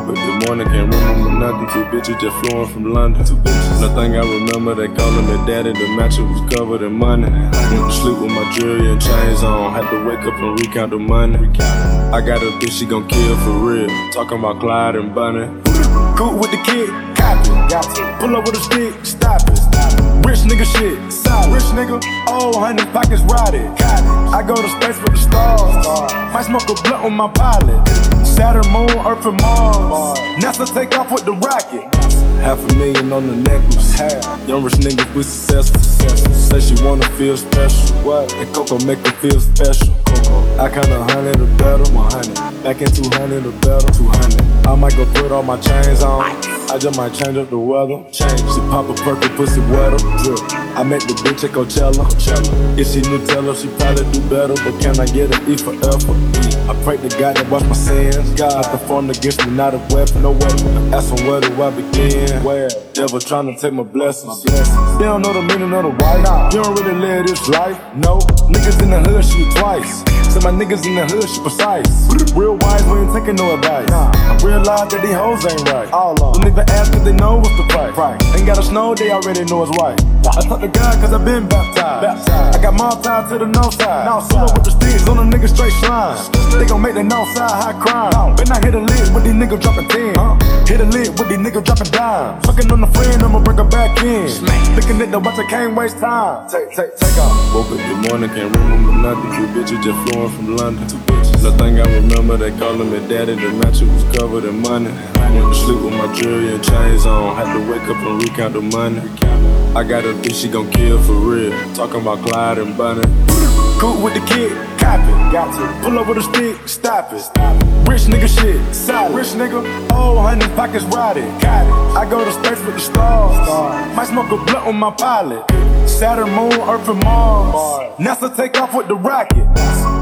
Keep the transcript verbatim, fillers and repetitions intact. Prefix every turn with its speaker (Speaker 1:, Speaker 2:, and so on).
Speaker 1: Woke up this morning, can't remember nothing. Two bitches just flowing from London. Two bitches. Nothing I remember, they calling me daddy. The mattress was covered in money. Went to sleep with my jewelry and chains on. Had to wake up and recount the money. I got a bitch, she gon' kill for real. Talking about Clyde and Bunny. Cool with the kid, copy. Pull up with a stick, stop it. Rich nigga shit, solid. Rich nigga, oh, honey, pockets rotted. I go to space with the stars. Might smoke a blunt on my pilot. Saturn, Moon, Earth, and Mars. NASA take off with the rocket. Half a million on the necklace. Young rich niggas, we successful. Say she wanna feel special. What? And Coco make her feel special. I count a hundred or better. one hundred. Back in two hundred or better. two hundred. I might go put all my chains on. I just might change up the weather. Change. She pop a perky, pussy wetter. Drip. I make the bitch at Coachella. Coachella. If she Nutella, she probably do better. But can I get an E for effort? I pray to God that wash my sins. God, not the phone against me, not a weapon. No weapon. Ask them where do I begin? Where? Devil trying to take my blessings. My blessings. They don't know the meaning of the white. Nah. You don't really live this life. No. Niggas in the hood shoot twice. Say my niggas in the hood shoot precise. Real wise, we ain't taking no advice. Nah. I realize that these hoes ain't right. All on. Don't even ask cause they know what's the price. Right. Ain't gotta snow, they already know it's white. I talk to God cause I been baptized. baptized. I got my tied to the north side. Now solo with the sticks on a nigga straight slime. They gon' make the north side high crime. But I hit a lid with these niggas dropping ten. Huh? Hit a lid with these niggas dropping dimes. Fucking on the friend, I'ma bring her back in. Looking at the watch, I can't waste time. Take, take, take off. Woke up this morning, can't remember nothing. Two bitches just flowing from London. Two bitches. Nothing I remember, they calling me daddy. The mattress was covered in money. Went to sleep with my jewelry and chains on. Had to wake up and recount the money. I got a bitch, she gon' kill for real. Talking about Clyde and Bunny. Cool with the kid, copy. Got to pull up with a stick, stop it. Rich nigga shit, solid. Rich nigga, oh, honey, pockets rotted. Got it. I go to space with the stars. Might smoke a blunt on my pilot. Saturn, Moon, Earth, and Mars. NASA take off with the rocket.